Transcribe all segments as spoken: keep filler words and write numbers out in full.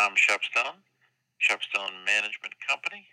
Tom Shepstone, Shepstone Management Company.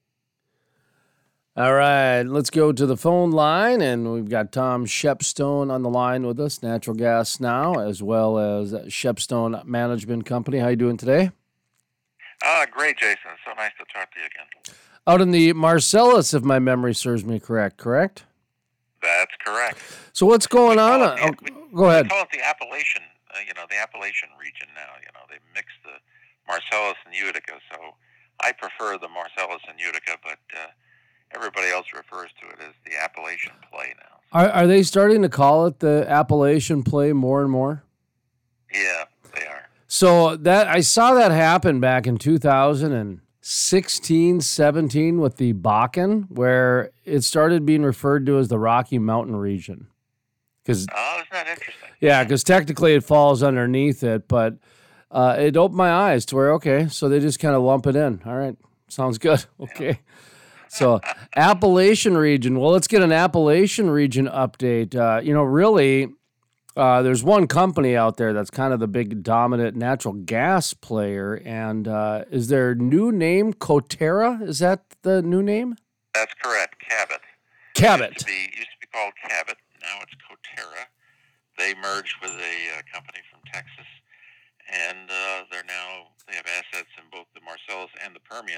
All right, let's go to the phone line, and we've got Tom Shepstone on the line with us, Natural Gas Now, as well as Shepstone Management Company. How you doing today? Ah, great, Jason. So nice to talk to you again. Out in the Marcellus, if my memory serves me correct, correct? That's correct. So what's going We on? call it the- Oh, we- go ahead. We call it the Appalachian, uh, you know, the Appalachian region now. You know, they mix the Marcellus and Utica, so I prefer the Marcellus and Utica, but uh, everybody else refers to it as the Appalachian play now. Are, are they starting to call it the Appalachian play more and more? Yeah, they are. So that I saw that happen back in two thousand sixteen, seventeen with the Bakken, where it started being referred to as the Rocky Mountain region. Because Oh, isn't that interesting? yeah, because technically it falls underneath it, but uh, it opened my eyes to where, okay, so they just kind of lump it in. All right, sounds good. Okay. So Appalachian region. Well, let's get an Appalachian region update. Uh, you know, really, uh, there's one company out there that's kind of the big dominant natural gas player. And uh, is their new name Coterra? Is that the new name? That's correct. Cabot. Cabot. Used to be used to be called Cabot. Now it's Coterra. They merged with a uh, company from Texas, and uh, they're now they have assets in both the Marcellus and the Permian,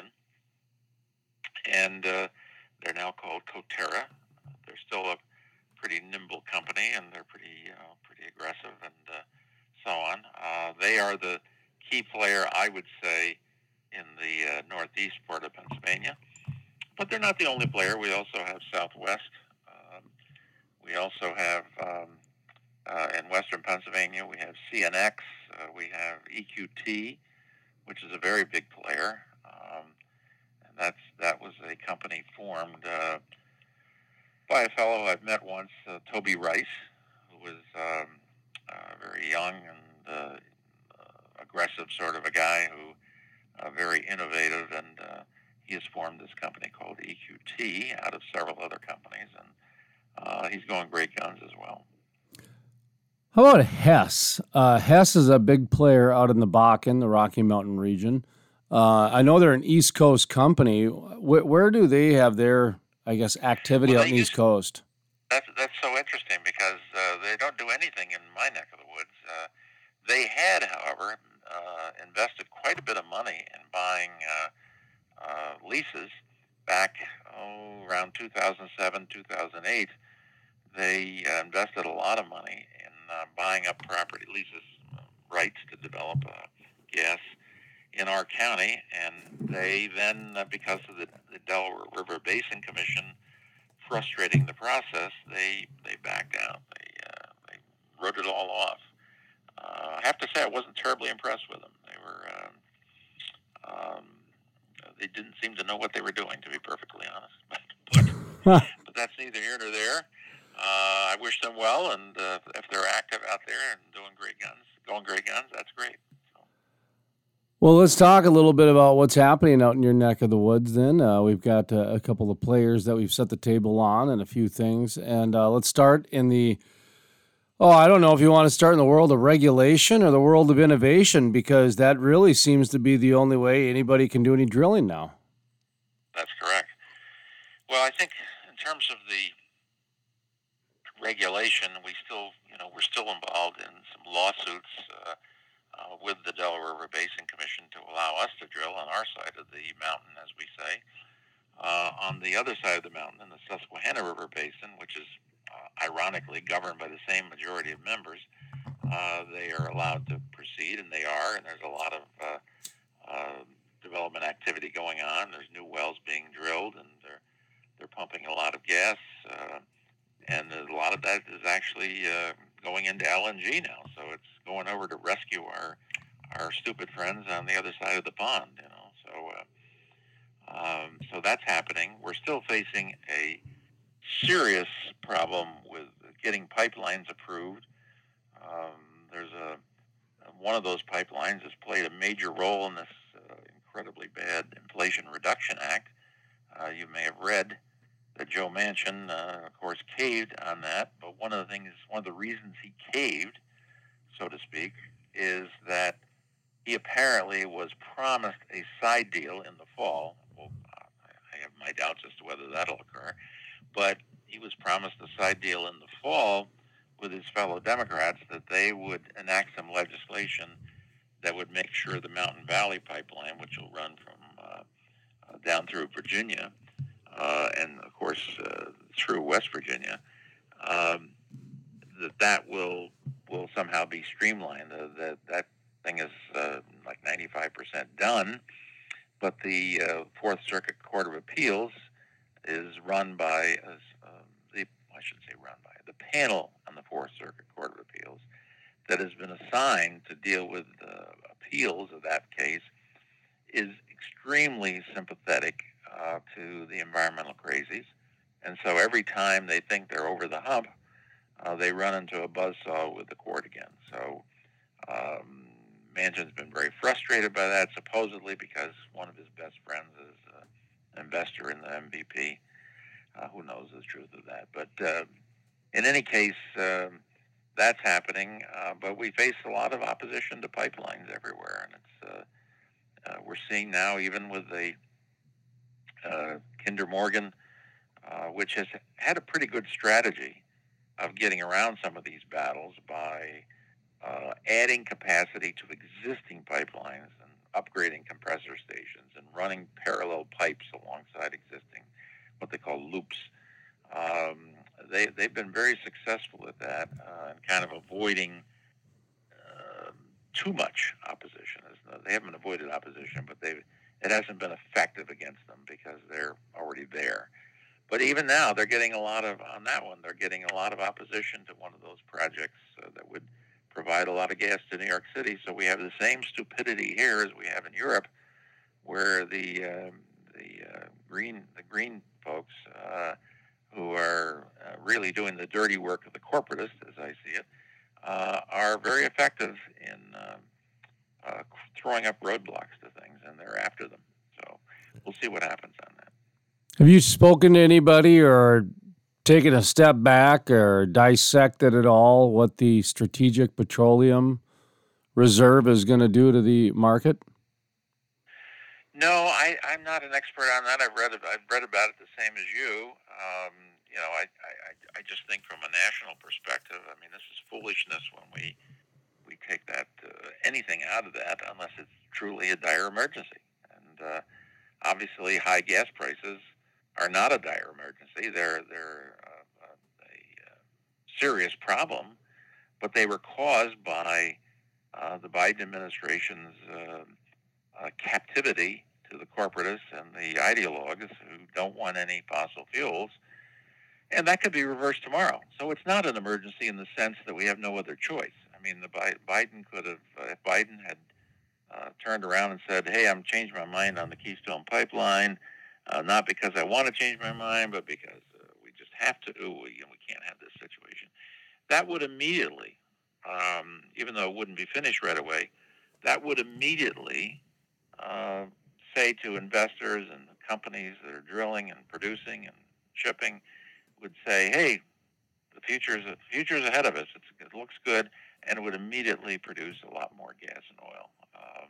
and uh, they're now called Coterra. They're still a pretty nimble company, and they're pretty uh, pretty aggressive, and uh, so on. Uh, they are the key player, I would say, in the uh, northeast part of Pennsylvania. But they're not the only player. We also have Southwest. Um, we also have, um, uh, in western Pennsylvania, we have C N X. Uh, we have E Q T, which is a very big player. Um, and that's that was a company formed uh, by a fellow I've met once, uh, Toby Rice, who was um, uh, very young and uh, uh, aggressive sort of a guy who uh, very innovative, and uh, he has formed this company called E Q T out of several other companies, and uh, he's going great guns as well. How about Hess? Uh, Hess is a big player out in the Bakken, the Rocky Mountain region. Uh, I know they're an East Coast company. Where, where do they have their, I guess, activity Well, out in the they East Coast? That's that's so interesting because uh, they don't do anything in my neck of the woods. Uh, they had, however, uh, invested quite a bit of money in buying uh, uh, leases back oh, around two thousand seven, two thousand eight. They uh, invested a lot of money in uh, buying up property leases, uh, rights to develop uh, gas in our county, and they then, uh, because of the, the Delaware River Basin Commission frustrating the process, they they backed out. They uh, they wrote it all off. Uh, I have to say, I wasn't terribly impressed with them. They were um, um, they didn't seem to know what they were doing, to be perfectly honest. but, but that's neither here nor there. Uh, I wish them well, and uh, if they're active out there and doing great guns, going great guns, that's great. So. Well, let's talk a little bit about what's happening out in your neck of the woods then. Uh, we've got uh, a couple of players that we've set the table on and a few things. And uh, let's start in the, oh, I don't know if you want to start in the world of regulation or the world of innovation, because that really seems to be the only way anybody can do any drilling now. That's correct. Well, I think in terms of the regulation, we still, you know, we're still involved in some lawsuits uh, uh, with the Delaware River Basin Commission to allow us to drill on our side of the mountain, as we say. Uh, on the other side of the mountain, in the Susquehanna River Basin, which is uh, ironically governed by the same majority of members, uh, they are allowed to proceed, and they are, and there's a lot of uh, uh, development activity going on. There's new wells being drilled, and they're they're pumping a lot of gas. Uh, And a lot of that is actually uh, going into L N G now, so it's going over to rescue our our stupid friends on the other side of the pond. You know, so uh, um, so that's happening. We're still facing a serious problem with getting pipelines approved. Um, there's a one of those pipelines has played a major role in this uh, incredibly bad Inflation Reduction Act. Uh, you may have read that Joe Manchin, uh, of course, caved on that. But one of the things, one of the reasons he caved, so to speak, is that he apparently was promised a side deal in the fall. Well, I have my doubts as to whether that'll occur, but he was promised a side deal in the fall with his fellow Democrats that they would enact some legislation that would make sure the Mountain Valley Pipeline, which will run from uh, uh, down through Virginia uh, and, of course, uh, through West Virginia, um, that that will will somehow be streamlined. Uh, that that thing is uh, like ninety-five percent done, but the uh, Fourth Circuit Court of Appeals is run by uh, the I should say run by the panel on the Fourth Circuit Court of Appeals that has been assigned to deal with uh, appeals of that case is extremely sympathetic uh, to the environmental crazies. And so every time they think they're over the hump, uh, they run into a buzzsaw with the court again. So um, Manchin's been very frustrated by that, supposedly because one of his best friends is uh, an investor in the M V P. Uh, who knows the truth of that? But uh, in any case, uh, that's happening. Uh, but we face a lot of opposition to pipelines everywhere, and it's uh, uh, we're seeing now even with the uh, Kinder Morgan, uh, which has had a pretty good strategy of getting around some of these battles by uh, adding capacity to existing pipelines and upgrading compressor stations and running parallel pipes alongside existing, what they call loops. Um, they, they've been very successful at that uh, and kind of avoiding uh, too much opposition. They haven't avoided opposition, but they've, it hasn't been effective against them because they're already there. But even now, they're getting a lot of, on that one, they're getting a lot of opposition to one of those projects uh, that would provide a lot of gas to New York City. So we have the same stupidity here as we have in Europe, where the uh, the uh, green the green folks uh, who are uh, really doing the dirty work of the corporatists, as I see it, uh, are very effective in uh, uh, throwing up roadblocks to things, and they're after them. So we'll see what happens on that. Have you spoken to anybody or taken a step back or dissected at all what the Strategic Petroleum Reserve is going to do to the market? No, I, I'm not an expert on that. I've read I've read about it the same as you. Um, you know, I, I, I just think from a national perspective, I mean, this is foolishness when we we take that uh, anything out of that unless it's truly a dire emergency. And uh, obviously, high gas prices are not a dire emergency. They're they're uh, a, a serious problem, but they were caused by uh, the Biden administration's uh, uh, captivity to the corporatists and the ideologues who don't want any fossil fuels, and that could be reversed tomorrow. So it's not an emergency in the sense that we have no other choice. I mean, the Bi- Biden could have, uh, if Biden had uh, turned around and said, "Hey, I'm changed my mind on the Keystone Pipeline." Uh, not because I want to change my mind, but because uh, we just have to. We, you know, we can't have this situation. That would immediately, um, even though it wouldn't be finished right away, that would immediately uh, say to investors and companies that are drilling and producing and shipping, would say, "Hey, the future's the future's ahead of us. It's, it looks good," and it would immediately produce a lot more gas and oil, um,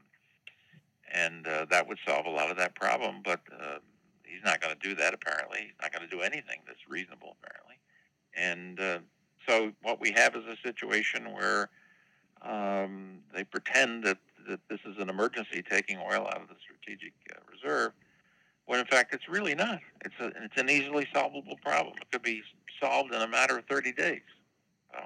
and uh, that would solve a lot of that problem. But uh, he's not going to do that, apparently. He's not going to do anything that's reasonable, apparently. And uh, so what we have is a situation where um, they pretend that, that this is an emergency, taking oil out of the strategic uh, reserve, when in fact it's really not. It's a, it's an easily solvable problem. It could be solved in a matter of thirty days. So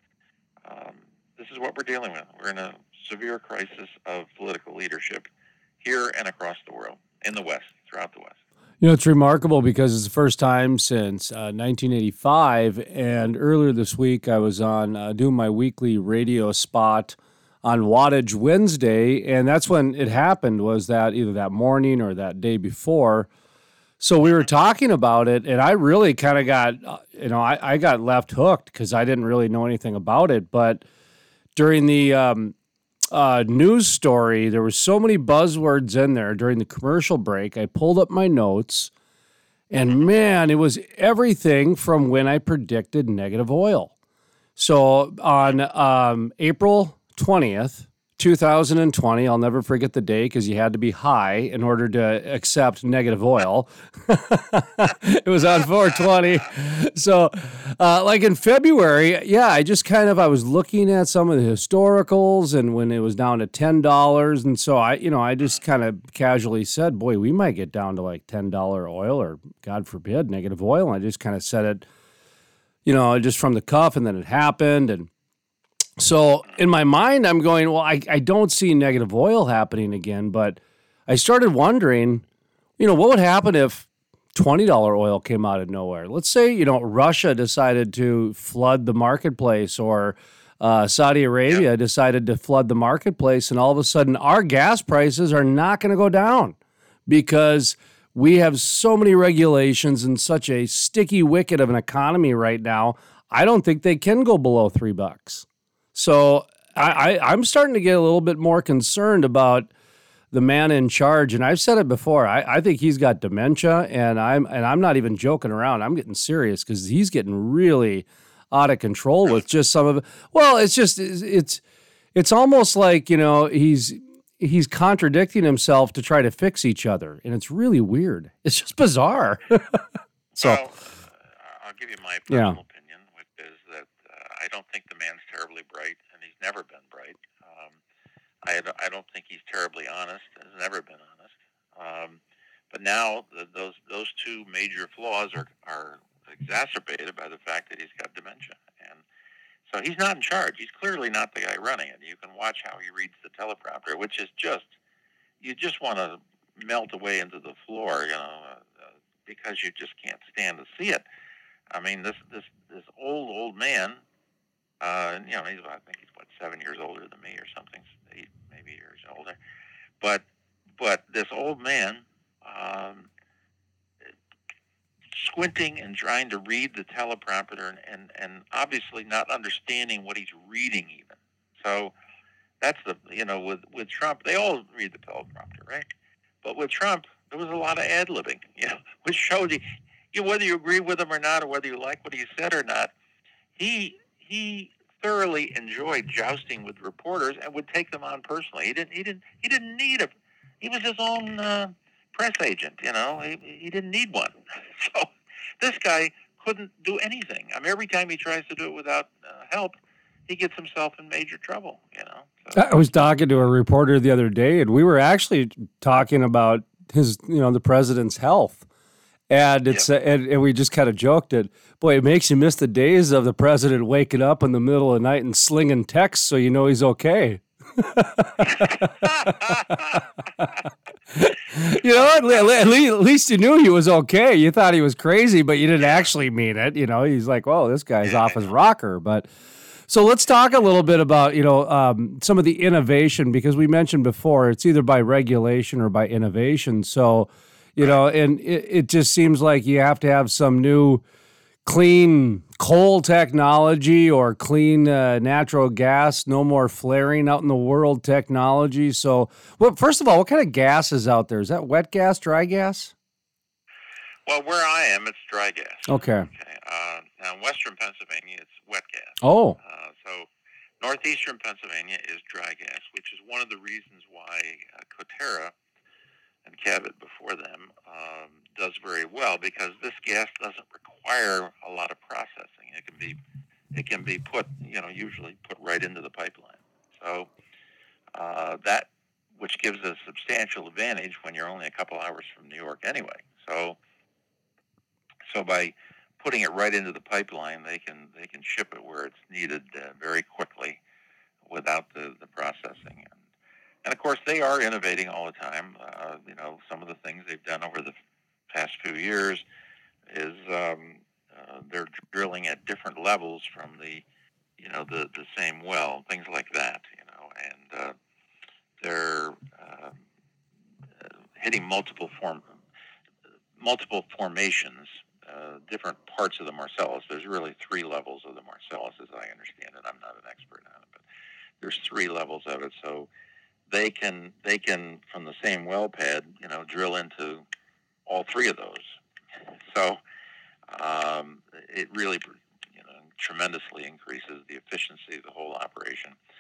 um, this is what we're dealing with. We're in a severe crisis of political leadership here and across the world, in the West, throughout the West. You know, it's remarkable because it's the first time since uh, nineteen eighty-five, and earlier this week I was on uh, doing my weekly radio spot on Wattage Wednesday, and that's when it happened, was that either that morning or that day before. So we were talking about it, and I really kind of got, uh, you know, I, I got left hooked because I didn't really know anything about it, but during the um, Uh, news story, there were so many buzzwords in there during the commercial break. I pulled up my notes, and man, it was everything from when I predicted negative oil. So on um, April twentieth, two thousand twenty. I'll never forget the day because you had to be high in order to accept negative oil. It was on four twenty. So, uh, like in February, yeah, I just kind of, I was looking at some of the historicals and when it was down to ten dollars. And so I, you know, I just kind of casually said, boy, we might get down to like ten dollars oil or God forbid, negative oil. And I just kind of said it, you know, just from the cuff, and then it happened. And so in my mind, I'm going, well, I, I don't see negative oil happening again, but I started wondering, you know, what would happen if twenty dollars oil came out of nowhere? Let's say, you know, Russia decided to flood the marketplace, or uh, Saudi Arabia Yeah. decided to flood the marketplace, and all of a sudden our gas prices are not going to go down because we have so many regulations and such a sticky wicket of an economy right now. I don't think they can go below three bucks. So I, I, I'm starting to get a little bit more concerned about the man in charge, and I've said it before. I, I think he's got dementia, and I'm and I'm not even joking around. I'm getting serious because he's getting really out of control with just some of it. Well, it's just it's it's, it's almost like, you know, he's he's contradicting himself to try to fix each other, and it's really weird. It's just bizarre. So Well, uh, I'll give you my yeah. personal opinion, which is that uh, I don't think the man's terribly bright, and he's never been bright. Um, I, don't- I don't think he's terribly honest, has never been honest. Um, but now the, those those two major flaws are, are exacerbated by the fact that he's got dementia. And so he's not in charge. He's clearly not the guy running it. You can watch how he reads the teleprompter, which is just, you just want to melt away into the floor, you know, uh, uh, because you just can't stand to see it. I mean, this this this old old man, uh, you know, he's I think he's what seven years older than me or something, eight maybe years older. But but this old man, um, squinting and trying to read the teleprompter, and, and and obviously not understanding what he's reading even. So that's the you know with with Trump, they all read the teleprompter, right? But with Trump, there was a lot of ad libbing, you know, which showed you, you know, whether you agree with him or not, or whether you like what he said or not. He he thoroughly enjoyed jousting with reporters and would take them on personally. He didn't he didn't he didn't need a he was his own uh, press agent, you know. He he didn't need one. So this guy couldn't do anything. I mean, every time he tries to do it without uh, help, he gets himself in major trouble, you know. So, I was talking to a reporter the other day, and we were actually talking about his, you know, the president's health. And it's yeah. uh, and, and we just kind of joked it. Boy, it makes you miss the days of the president waking up in the middle of the night and slinging texts so you know he's okay. You know, at, le- at le- at least you knew he was okay. You thought he was crazy, but you didn't actually mean it. You know, he's like, "Whoa, this guy's Yeah, off I his know. rocker." But so let's talk a little bit about, you know, um, some of the innovation, because we mentioned before it's either by regulation or by innovation. So, you know, and it, it just seems like you have to have some new clean coal technology or clean uh, natural gas, no more flaring out in the world technology. So, well, first of all, what kind of gas is out there? Is that wet gas, dry gas? Well, where I am, it's dry gas. Okay. Okay. Uh, now, in western Pennsylvania, it's wet gas. Oh, Uh, so, northeastern Pennsylvania is dry gas, which is one of the reasons why uh, Coterra and Cabot before them um, does very well, because this gas doesn't require a lot of processing. It can be it can be put, you know, usually put right into the pipeline. So uh, that which gives a substantial advantage when you're only a couple hours from New York anyway. So so by putting it right into the pipeline, they can they can ship it where it's needed uh, very quickly without the, the processing. And, and of course, they are innovating all the time. Uh, you know, some of the things they've done over the past few years is um, uh, they're drilling at different levels from the, you know, the, the same well, things like that. You know, and uh, they're uh, hitting multiple form, multiple formations, uh, different parts of the Marcellus. There's really three levels of the Marcellus, as I understand it. I'm not an expert on it, but there's three levels of it. So they can they can from the same well pad, you know, drill into all three of those. So um, it really, you know, tremendously increases the efficiency of the whole operation.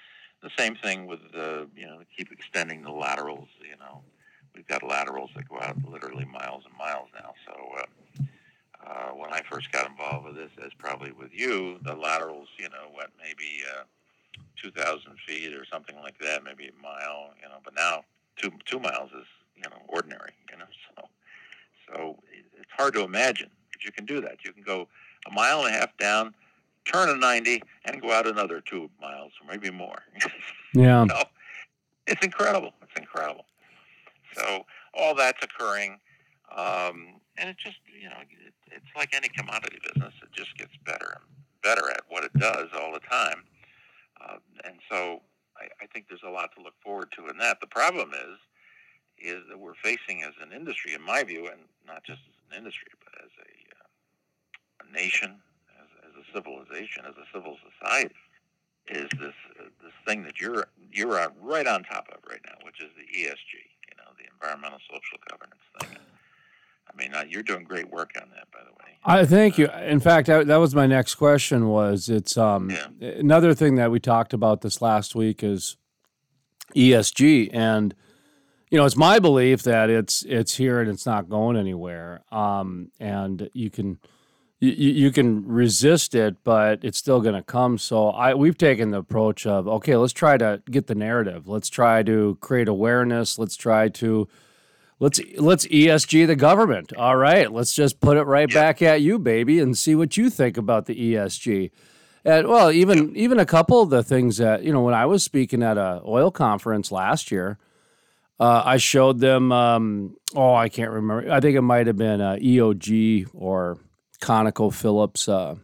the same thing with uh, you know keep extending the laterals. You know, we've got laterals that go out literally miles and miles now. So uh, uh, when I first got involved with this, as probably with you, the laterals you know went maybe uh, two thousand feet or something like that, maybe a mile. You know, but now two two miles is you know ordinary. You know, so so it's hard to imagine, but you can do that. You can go a mile and a half down, turn a ninety, and go out another two miles, or maybe more. Yeah. So it's incredible. It's incredible. So all that's occurring, um, and it just, you know, it, it's like any commodity business. It just gets better and better at what it does all the time. Uh, and so I, I think there's a lot to look forward to in that. The problem is, is that we're facing as an industry, in my view, and not just as an industry, but as a, uh, a nation, as, as a civilization, as a civil society, is this uh, this thing that you're you're on, right on top of right now, which is the E S G, you know, the environmental social governance thing. I mean, uh, you're doing great work on that, by the way. I thank you. In fact, I, that was my next question. Was it's um Yeah. another thing that we talked about this last week is E S G, and you know, it's my belief that it's it's here and it's not going anywhere. Um, and you can you, you can resist it, but it's still going to come. So I we've taken the approach of, okay, let's try to get the narrative. Let's try to create awareness. Let's try to let's let's E S G the government. All right, let's just put it right Yeah. back at you, baby, and see what you think about the E S G. And well, even even a couple of the things that, you know, when I was speaking at a oil conference last year, uh, I showed them. Um, oh, I can't remember. I think it might have been uh, E O G or ConocoPhillips uh,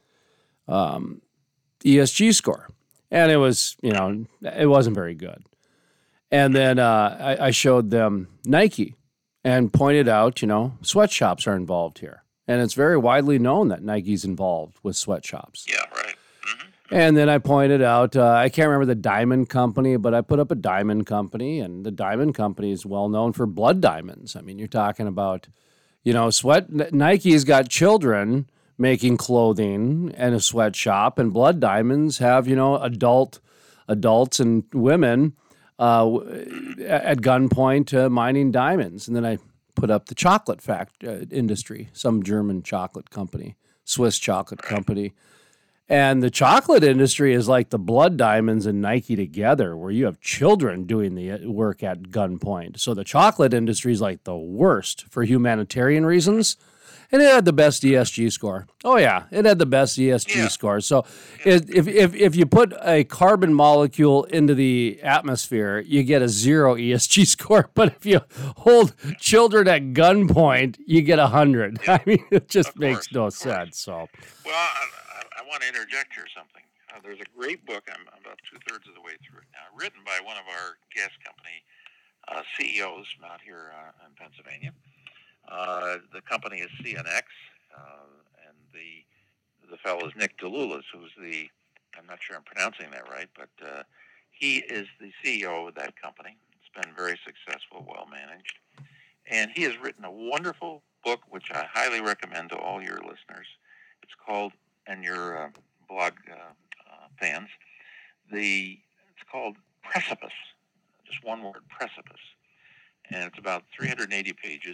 um, E S G score, and it was, you know, it wasn't very good. And then uh, I, I showed them Nike and pointed out, you know, sweatshops are involved here, and it's very widely known that Nike's involved with sweatshops. Yeah, right. Mm-hmm. And then I pointed out, uh, I can't remember the diamond company, but I put up a diamond company, and the diamond company is well known for blood diamonds. I mean, you're talking about, you know, sweat. Nike's got children making clothing and a sweatshop, and blood diamonds have, you know, adult adults and women uh, at gunpoint uh, mining diamonds. And then I put up the chocolate fact uh, industry, some German chocolate company, Swiss chocolate company. And the chocolate industry is like the blood diamonds and Nike together, where you have children doing the work at gunpoint. So the chocolate industry is like the worst for humanitarian reasons. And it had the best E S G score. Oh, yeah, it had the best E S G Yeah. score. So if, if, if, if you put a carbon molecule into the atmosphere, you get a zero E S G score. But if you hold children at gunpoint, you get a one hundred. I mean, it just Of makes course, no of course. sense. So. Well, I, I, I want to interject here something. Uh, there's a great book. I'm about two-thirds of the way through it now, written by one of our gas company uh, C E Os from out here uh, in Pennsylvania. Uh, the company is C N X, uh, and the the fellow is Nick DeLulis, who's the, I'm not sure I'm pronouncing that right, but uh, he is the C E O of that company. It's been very successful, well managed, and he has written a wonderful book, which I highly recommend to all your listeners. It's called, and your uh, blog uh, uh, fans, the it's called Precipice, just one word, Precipice, and it's about three hundred eighty pages.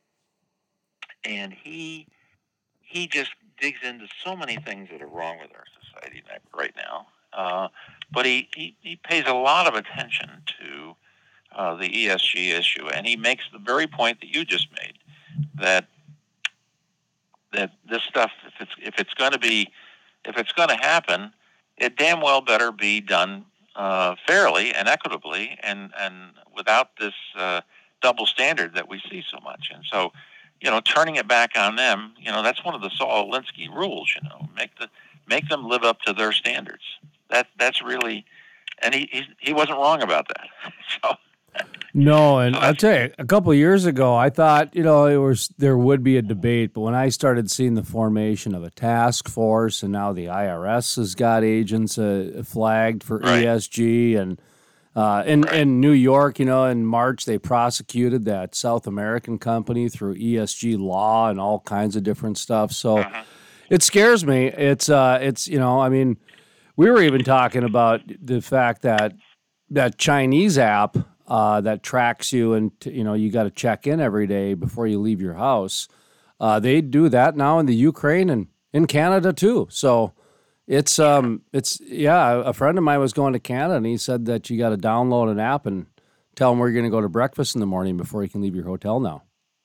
And he he just digs into so many things that are wrong with our society right now. Uh, but he, he, he pays a lot of attention to uh, the E S G issue, and he makes the very point that you just made, that that this stuff, if it's if it's going to be if it's going to happen, it damn well better be done uh, fairly and equitably, and and without this uh, double standard that we see so much. And so, you know, turning it back on them, you know, that's one of the Saul Alinsky rules. You know, make the make them live up to their standards. That that's really, and he he, he wasn't wrong about that. So. No, and I'll tell you, a couple of years ago, I thought, you know, it was there would be a debate, but when I started seeing the formation of a task force, and now the I R S has got agents uh, flagged for Right. E S G, and uh, in Right. in New York, you know, in March they prosecuted that South American company through E S G law and all kinds of different stuff. So Uh-huh. it scares me. It's uh, it's you know, I mean. We were even talking about the fact that that Chinese app uh, that tracks you, and you know you got to check in every day before you leave your house. Uh, they do that now in the Ukraine and in Canada too. So it's um it's yeah. A friend of mine was going to Canada, and he said that you got to download an app and tell him where you're going to go to breakfast in the morning before you can leave your hotel now.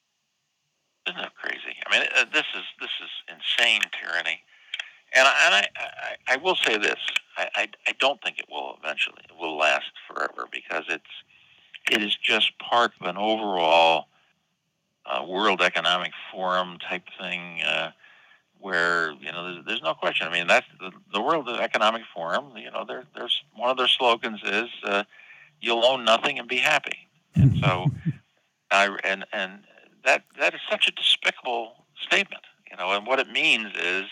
Isn't that crazy? I mean, uh, this is this is insane tyranny. And I, and I, I, I will say this: I, I, I don't think it will eventually. It will last forever because it's it is just part of an overall uh, World Economic Forum type thing, uh, where you know there's, there's no question. I mean, that's the, the World Economic Forum. You know, their there's one of their slogans is uh, "You'll own nothing and be happy." And so, I and and that that is such a despicable statement. You know, and what it means is.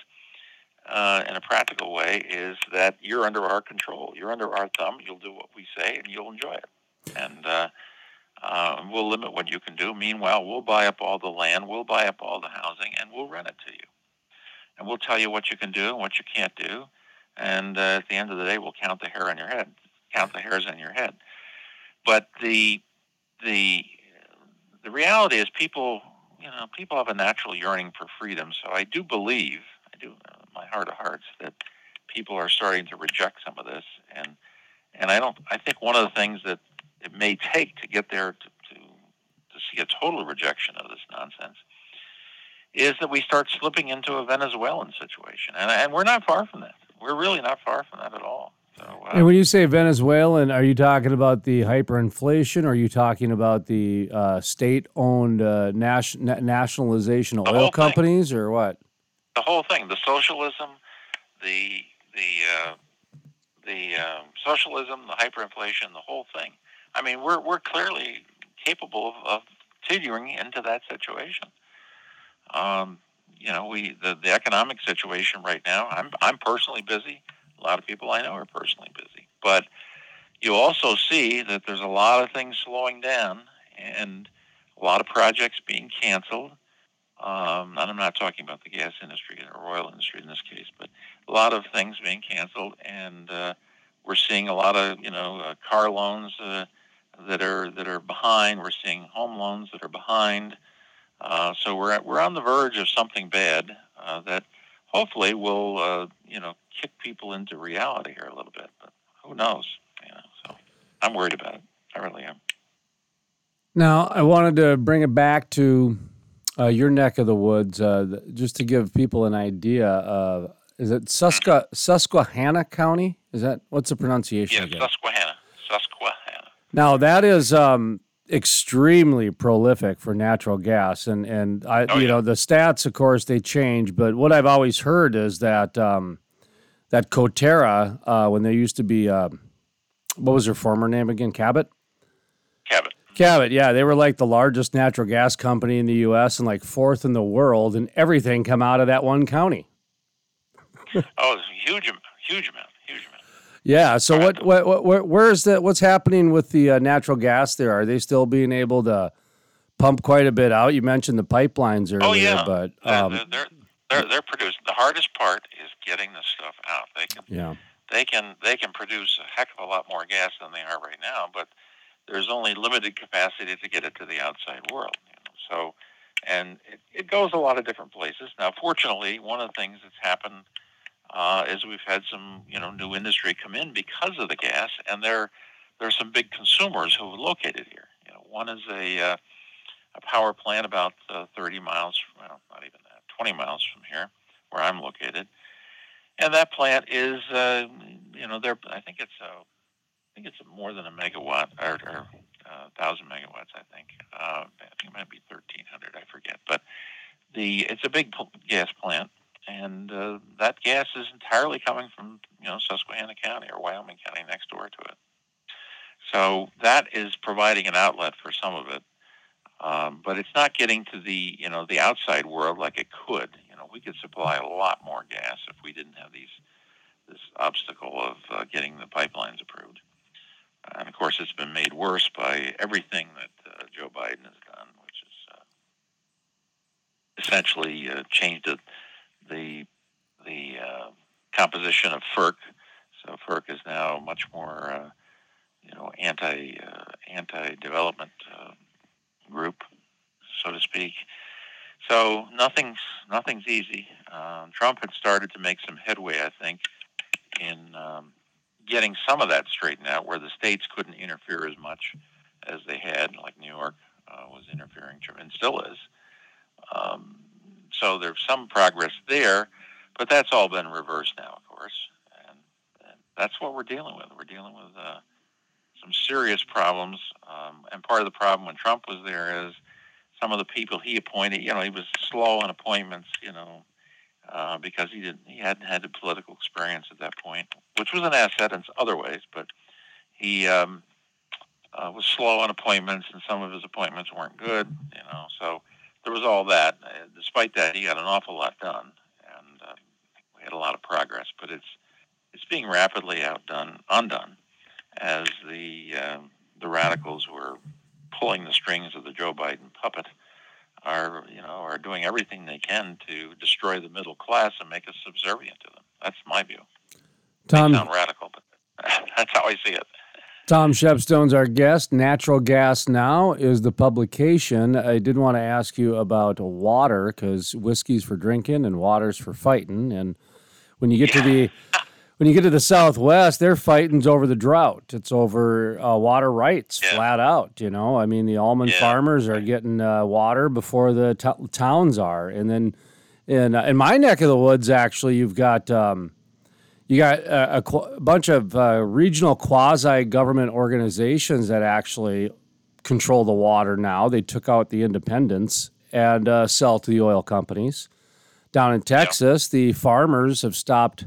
Uh, in a practical way, is that you're under our control. You're under our thumb. You'll do what we say, and you'll enjoy it. And uh, uh, we'll limit what you can do. Meanwhile, we'll buy up all the land, we'll buy up all the housing, and we'll rent it to you. And we'll tell you what you can do and what you can't do. And uh, at the end of the day, we'll count the hair on your head, count the hairs on your head. But the the the reality is, people, you know, people have a natural yearning for freedom. So I do believe. do uh, my heart of hearts that people are starting to reject some of this, and and I don't. I think one of the things that it may take to get there to to, to see a total rejection of this nonsense is that we start slipping into a Venezuelan situation, and and we're not far from that. We're really not far from that at all. So, uh, and when you say Venezuelan, are you talking about the hyperinflation, or are you talking about the uh, state-owned uh, nas- nationalization of oil companies, or what? The whole thing, the socialism, the the uh, the uh, socialism, the hyperinflation, the whole thing. I mean, we're we're clearly capable of, of teetering into that situation. Um, you know, we the, the economic situation right now. I'm I'm personally busy. A lot of people I know are personally busy, but you also see that there's a lot of things slowing down and a lot of projects being canceled. Um, and I'm not talking about the gas industry or oil industry in this case, but a lot of things being canceled, and uh, we're seeing a lot of you know uh, car loans uh, that are that are behind. We're seeing home loans that are behind. Uh, so we're at, we're on the verge of something bad uh, that hopefully will uh, you know kick people into reality here a little bit. But who knows? You know, so I'm worried about it. I really am. Now I wanted to bring it back to. Uh, your neck of the woods, uh, just to give people an idea. Uh, is it Susque- Susquehanna County? Is that what's the pronunciation? Yes, Susquehanna. Susquehanna. Now that is um, extremely prolific for natural gas, and and I, oh, you yeah. know, the stats, of course, they change. But what I've always heard is that um, that Coterra, uh, when there used to be, uh, what was her former name again? Cabot. Cabot. Cabot, yeah, they were like the largest natural gas company in the U S and like fourth in the world, and everything come out of that one county. Oh, it's a huge, huge amount, huge amount. Yeah. So what, what, what where, where is that? What's happening with the uh, natural gas there? Are they still being able to pump quite a bit out? You mentioned the pipelines earlier, oh, yeah. but um, they're, they're they're they're producing. The hardest part is getting the stuff out. They can, yeah, they can they can produce a heck of a lot more gas than they are right now, but there's only limited capacity to get it to the outside world. You know? So, and it, it goes a lot of different places. Now, fortunately, one of the things that's happened uh, is we've had some, you know, new industry come in because of the gas, and there there's some big consumers who are located here. You know, one is a uh, a power plant about uh, thirty miles, well, not even that, twenty miles from here, where I'm located, and that plant is, uh, you know, they're I think it's a I think it's more than a megawatt, or, or uh, thousand megawatts. I think. Uh, I think it might be thirteen hundred. I forget. But the it's a big gas plant, and uh, that gas is entirely coming from you know Susquehanna County or Wyoming County next door to it. So that is providing an outlet for some of it, um, but it's not getting to the you know the outside world like it could. You know, we could supply a lot more gas if we didn't have these this obstacle of uh, getting the pipelines approved. And of course, it's been made worse by everything that uh, Joe Biden has done, which is uh, essentially uh, changed the the, the uh, composition of FERC So FERC is now much more, uh, you know, anti uh, anti-development uh, group, so to speak. So nothing's nothing's easy. Um, Trump had started to make some headway, I think, in um, getting some of that straightened out, where the states couldn't interfere as much as they had, like New York uh, was interfering, and still is. Um, so there's some progress there, but that's all been reversed now, of course. And, and that's what we're dealing with. We're dealing with uh, some serious problems. Um, and part of the problem when Trump was there is some of the people he appointed, you know, he was slow on appointments, you know, uh, because he didn't, he hadn't had the political experience at that point, which was an asset in other ways, but he um, uh, was slow on appointments, and some of his appointments weren't good, you know, so there was all that. Uh, despite that, he got an awful lot done, and uh, we had a lot of progress, but it's it's being rapidly outdone, undone, as the uh, the radicals who are pulling the strings of the Joe Biden puppet are, you know, are doing everything they can to destroy the middle class and make us subservient to them. That's my view. Tom, They sound radical, but that's how I see it. Tom Shepstone's our guest. Natural Gas Now is the publication. I did want to ask you about water, because whiskey's for drinking and water's for fighting. And when you get to the when you get to the Southwest, their fighting's over the drought. It's over uh, water rights, Yeah. flat out. You know, I mean, the almond Yeah. farmers are getting uh, water before the t- towns are. And then in uh, in my neck of the woods, actually, you've got. Um, You got a, a, qu- a bunch of uh, regional quasi-government organizations that actually control the water now. They took out the independents and uh, sell to the oil companies. Down in Texas, yeah. the farmers have stopped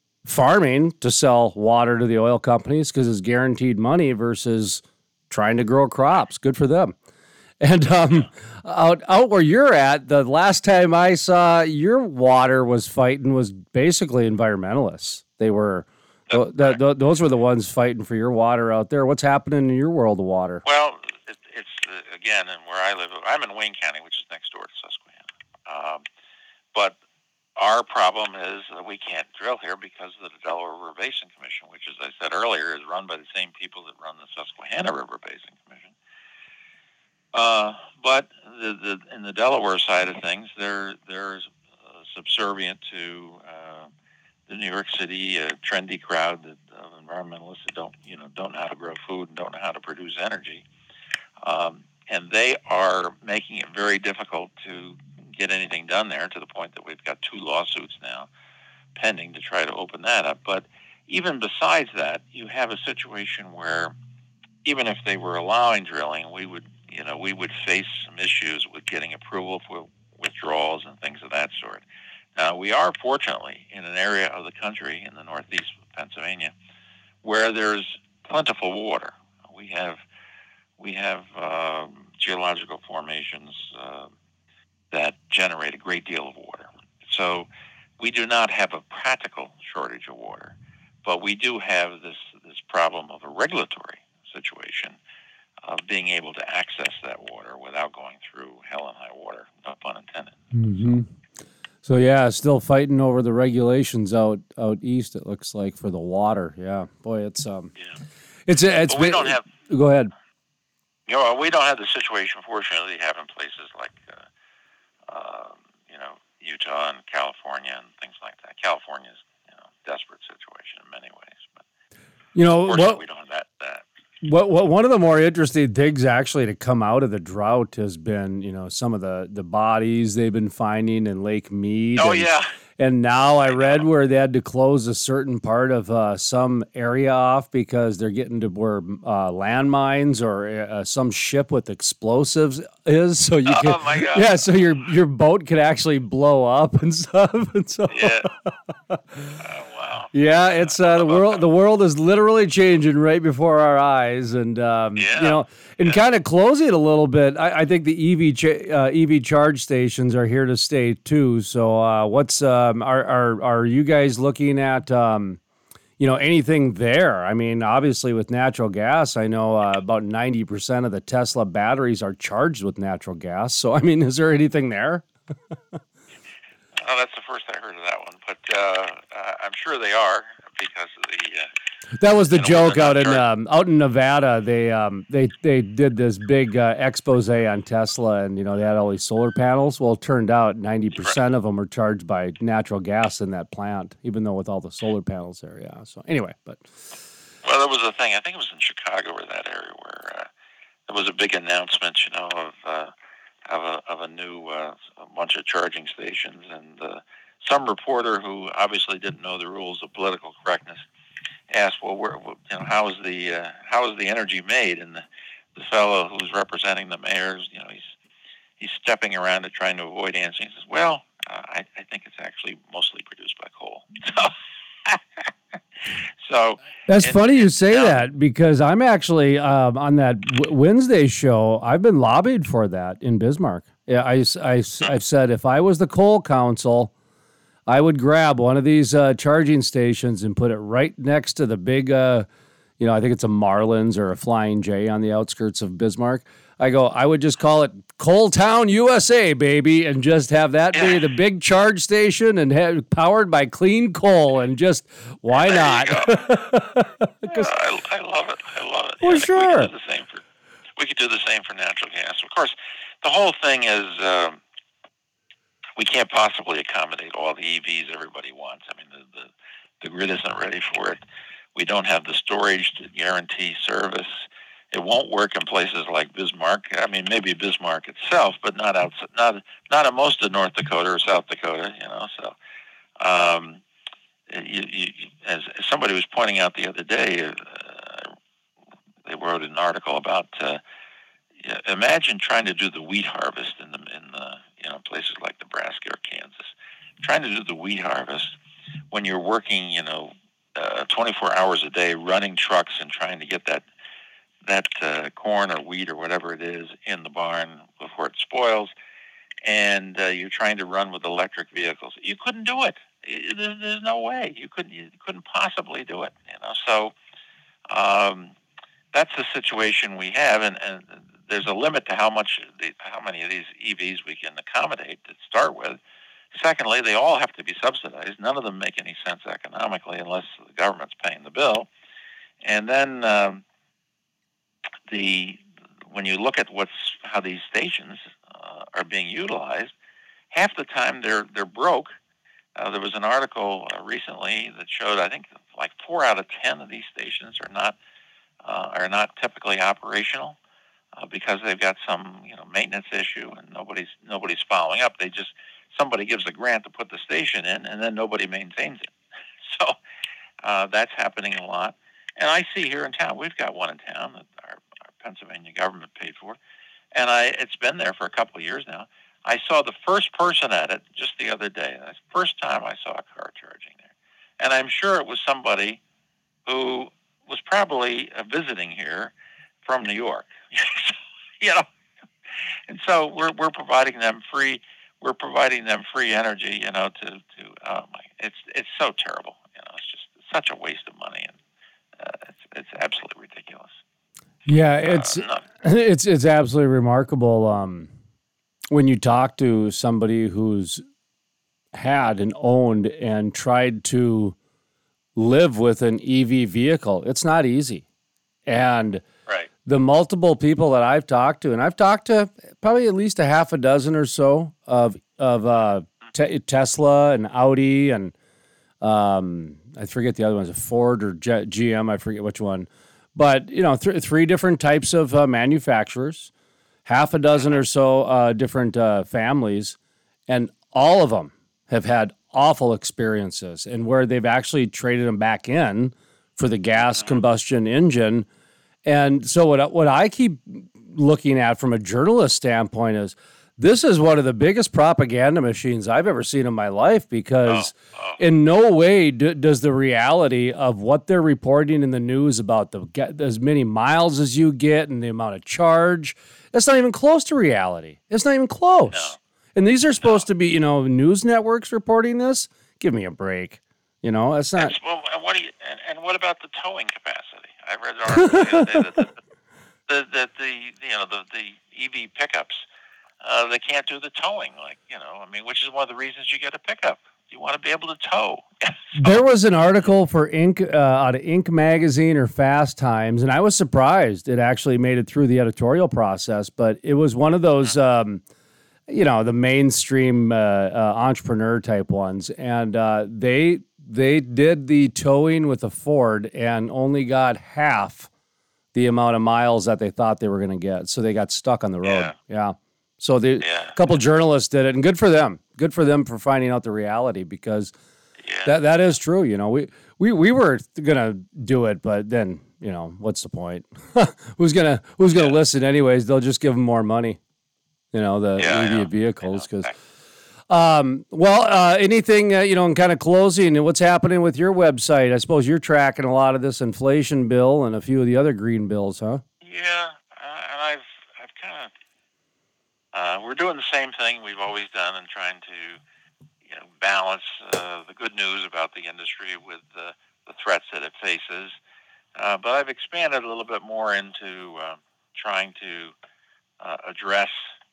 farming to sell water to the oil companies because it's guaranteed money versus trying to grow crops. Good for them. And um, out out where you're at, the last time I saw your water was fighting was basically environmentalists. They were, th- th- th- those were the ones fighting for your water out there. What's happening in your world of water? Well, it, it's uh, again, and where I live, I'm in Wayne County, which is next door to Susquehanna. Um, but our problem is that we can't drill here because of the Delaware River Basin Commission, which, as I said earlier, is run by the same people that run the Susquehanna River Basin Commission. Uh, but the, the, in the Delaware side of things, they're they're uh, subservient to uh, the New York City uh, trendy crowd that, of environmentalists that don't you know don't know how to grow food and don't know how to produce energy, um, and they are making it very difficult to get anything done there, to the point that we've got two lawsuits now pending to try to open that up. But even besides that, you have a situation where even if they were allowing drilling, we would you know, we would face some issues with getting approval for withdrawals and things of that sort. Now, we are fortunately in an area of the country in the northeast of Pennsylvania where there's plentiful water. We have we have um, geological formations uh, that generate a great deal of water. So we do not have a practical shortage of water, but we do have this this problem of a regulatory situation of being able to access that water without going through hell and high water, no pun intended. Mm-hmm. So, yeah, still fighting over the regulations out out east, it looks like, for the water. Yeah, boy, it's um, yeah. it's it's. But we don't have. Go ahead. You know, we don't have the situation, fortunately, you have in places like, uh, uh, you know, Utah and California and things like that. California's, you know, desperate situation in many ways, but you know, fortunately, what, we don't have that. that. What, what one of the more interesting things actually to come out of the drought has been, you know, some of the, the bodies they've been finding in Lake Mead. Oh, and, yeah. And now I, I read know. where they had to close a certain part of uh, some area off because they're getting to where uh, landmines or uh, some ship with explosives is. So you can, oh, my God. yeah, so your your boat could actually blow up and stuff. And so, yeah. Oh, wow. Yeah, it's uh, the world. The world is literally changing right before our eyes, and um, Yeah. you know, and Yeah. kind of closing it a little bit. I, I think the E V cha- uh, E V charge stations are here to stay too. So, uh, what's um, are are are you guys looking at? Um, you know, anything there? I mean, obviously with natural gas, I know uh, about ninety percent of the Tesla batteries are charged with natural gas. So, I mean, is there anything there? Oh, that's the first I heard of that one, but uh, uh, I'm sure they are. because of the. Uh, that was the you know, joke out in charged. um, out in Nevada. They um, they they did this big uh, expose on Tesla, and you know they had all these solar panels. Well, it turned out ninety percent of them were charged by natural gas in that plant, even though with all the solar panels there. Yeah. So anyway, but well, there was a thing. I think it was in Chicago or that area where uh, there was a big announcement, you know, of uh, of a of a new uh, a bunch of charging stations, and uh, some reporter who obviously didn't know the rules of political correctness asked, "Well, where, you know, how is the uh, how is the energy made?" And the, the fellow who's representing the mayors, you know, he's he's stepping around it, trying to avoid answering. He says, "Well, uh, I, I think it's actually mostly produced by coal." So that's and, funny you say now, that because I'm actually um, on that w- Wednesday show. I've been lobbied for that in Bismarck. Yeah, I, I, I've said if I was the coal council, I would grab one of these uh, charging stations and put it right next to the big, uh, you know, I think it's a Marlins or a Flying J on the outskirts of Bismarck. I go, I would just call it Coal Town, U S A, baby, and just have that yeah. be the big charge station and have, powered by clean coal, and just why there not? You go. yeah, I, I love it. I love it. Well, yeah, sure. We could do the same for we could do the same for natural gas. Of course, the whole thing is uh, we can't possibly accommodate all the E Vs everybody wants. I mean, the, the the grid isn't ready for it. We don't have the storage to guarantee service. It won't work in places like Bismarck. I mean, maybe Bismarck itself, but not outside, not not in most of North Dakota or South Dakota. You know, so um, you, you, as, as somebody was pointing out the other day, uh, they wrote an article about. Uh, yeah, imagine trying to do the wheat harvest in the in the you know places like Nebraska or Kansas. Trying to do the wheat harvest when you're working, you know, uh, twenty-four hours a day, running trucks and trying to get that. that uh, corn or wheat or whatever it is in the barn before it spoils, and uh, you're trying to run with electric vehicles. You couldn't do it. it there's, there's no way. You couldn't, you couldn't possibly do it. You know, so um, that's the situation we have, and, and there's a limit to how much, the, how many of these E Vs we can accommodate to start with. Secondly, they all have to be subsidized. None of them make any sense economically unless the government's paying the bill. And then um, The when you look at what's how these stations uh, are being utilized, half the time they're they're broke. Uh, there was an article uh, recently that showed I think like four out of ten of these stations are not uh, are not typically operational uh, because they've got some you know maintenance issue and nobody's nobody's following up. They just somebody gives a grant to put the station in and then nobody maintains it. So uh, that's happening a lot. And I see here in town, we've got one in town that our, our Pennsylvania government paid for, and I it's been there for a couple of years now. I saw the first person at it just the other day. That's the first time I saw a car charging there, and I'm sure it was somebody who was probably uh, visiting here from New York, you know. And so we're we're providing them free. We're providing them free energy, you know. To to oh my, it's it's so terrible, you know. It's just such a waste of money and. Uh, it's it's absolutely ridiculous. Yeah, it's uh, it's it's absolutely remarkable. Um, when you talk to somebody who's had and owned and tried to live with an E V vehicle, it's not easy. And right. the multiple people that I've talked to, and I've talked to probably at least a half a dozen or so of of uh, te- Tesla and Audi and. Um, I forget the other ones, Ford or G M. I forget which one, but you know, th- three different types of uh, manufacturers, half a dozen or so uh, different uh, families, and all of them have had awful experiences. And where they've actually traded them back in for the gas combustion engine. And so what what I keep looking at from a journalist standpoint is. This is one of the biggest propaganda machines I've ever seen in my life because oh, oh. in no way do, does the reality of what they're reporting in the news about the as many miles as you get and the amount of charge, that's not even close to reality. It's not even close. No. And these are supposed no. to be, you know, news networks reporting this. Give me a break. You know, that's not. And, well, and what do you, and, and what about the towing capacity? I read an article the other day that the, the, the, the you know the, the E V pickups. Uh, they can't do the towing, like, you know, I mean, which is one of the reasons you get a pickup. you want to be able to tow. So, there was an article for Inc. Uh, out of Inc. magazine or Fast Times, and I was surprised it actually made it through the editorial process. But it was one of those, um, you know, the mainstream uh, uh, entrepreneur type ones, and uh, they they did the towing with a Ford and only got half the amount of miles that they thought they were going to get, so they got stuck on the road. Yeah. Yeah. So the Yeah. a couple journalists did it, and good for them. Good for them for finding out the reality, because yeah. that that is true. You know, we we we were gonna do it, but then, you know, what's the point? who's gonna who's gonna Yeah. listen anyways? They'll just give them more money. You know, the Yeah, I immediate know. vehicles. Because, Exactly. um, well, uh, anything uh, you know, in kind of closing, and what's happening with your website? I suppose you're tracking a lot of this inflation bill and a few of the other green bills, huh? Yeah, uh, and I've I've kind of uh, we're doing the same thing we've always done, and trying to you know balance uh, the good news about the industry with the, the threats that it faces. Uh, but I've expanded a little bit more into uh, trying to uh, address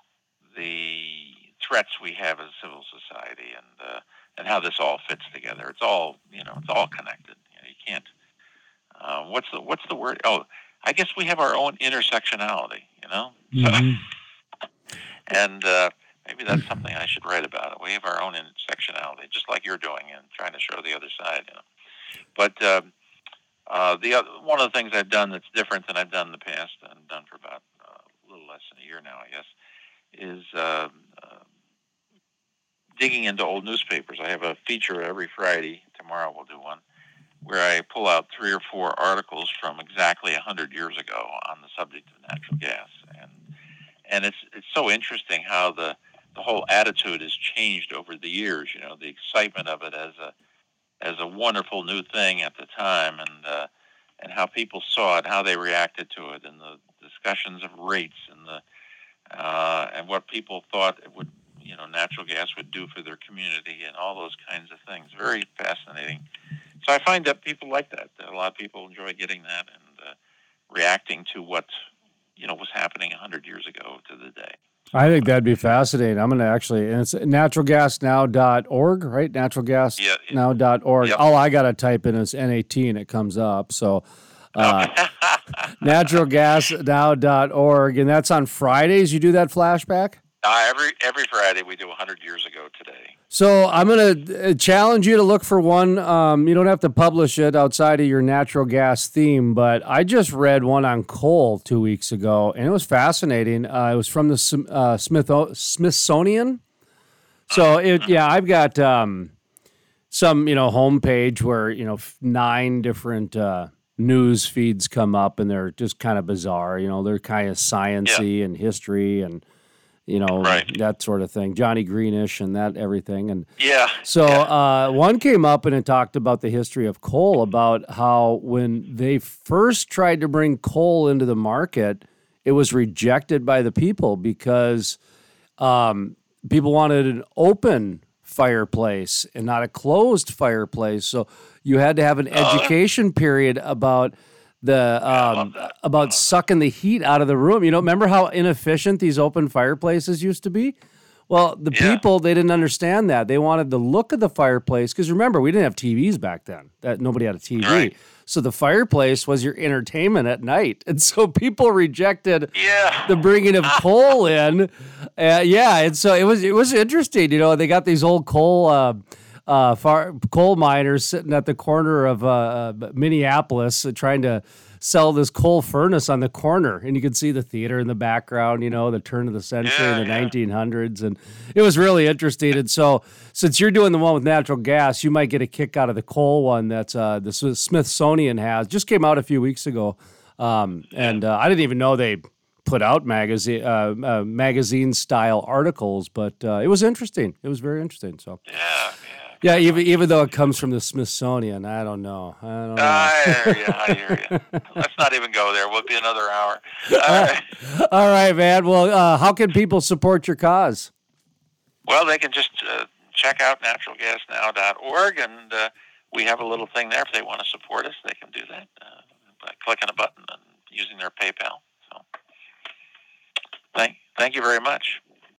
the threats we have as civil society, and uh, and how this all fits together. It's all you know. It's all connected. You know, you can't. Uh, what's the what's the word? Oh, I guess we have our own intersectionality. You know. Mm-hmm. So, and uh, maybe that's something I should write about. We have our own intersectionality, just like you're doing, and trying to show the other side. You know. But uh, uh, the other, one of the things I've done that's different than I've done in the past, and done for about uh, a little less than a year now, I guess, is uh, uh, digging into old newspapers. I have a feature every Friday. Tomorrow we'll do one where I pull out three or four articles from exactly a hundred years ago on the subject of natural gas, and and it's it's so interesting how the the whole attitude has changed over the years. You know, the excitement of it as a as a wonderful new thing at the time, and uh, and how people saw it, how they reacted to it, and the discussions of rates, and the uh, and what people thought it would, you know, natural gas would do for their community, and all those kinds of things. Very fascinating. So I find that people like that. That a lot of people enjoy getting that and uh, reacting to what you know was happening a hundred years ago to the day. I think that'd be fascinating. I'm going to actually, and it's natural gas now dot org, right? natural gas now dot org. Yep. All I got to type in is N A T and it comes up. So uh, natural gas now dot org. And that's on Fridays. You do that flashback? Uh, every every Friday we do a hundred years ago today. So I'm going to challenge you to look for one. Um, you don't have to publish it outside of your natural gas theme, but I just read one on coal two weeks ago, and it was fascinating. Uh, it was from the uh, Smith Smithsonian. So it, yeah, I've got um, some, you know, homepage where, you know, nine different uh, news feeds come up, and they're just kind of bizarre. You know, they're kind of science-y Yeah. and history and, you know, right. that sort of thing. Johnny Greenish and that everything. And yeah. so yeah. uh, one came up and it talked about the history of coal, about how when they first tried to bring coal into the market, it was rejected by the people because um, people wanted an open fireplace and not a closed fireplace. So you had to have an education period about the um, about sucking the heat out of the room. You know, remember how inefficient these open fireplaces used to be? Well, the Yeah. people, they didn't understand that. They wanted the look of the fireplace, because remember, we didn't have T Vs back then. That nobody had a T V. Right. So the fireplace was your entertainment at night. And so people rejected Yeah. the bringing of coal in. Uh, yeah, and so it was it was interesting. You know, they got these old coal uh, uh, far, coal miners sitting at the corner of uh, uh, Minneapolis uh, trying to sell this coal furnace on the corner, and you could see the theater in the background, you know, the turn of the century Yeah, in the yeah. nineteen hundreds, and it was really interesting. And so since you're doing the one with natural gas, you might get a kick out of the coal one that uh, the Smithsonian has. Just came out a few weeks ago, um, and uh, I didn't even know they put out magazine uh, uh, magazine style articles, but uh, it was interesting. It was very interesting. So Yeah. Yeah. yeah, even even though it comes from the Smithsonian, I don't know. I don't know. I hear you. I hear you. Let's not even go there. We'll be another hour. All right. All right, man. Well, uh, how can people support your cause? Well, they can just uh, check out natural gas now dot org, and uh, we have a little thing there. If they want to support us, they can do that uh, by clicking a button and using their PayPal. So, thank, thank you very much.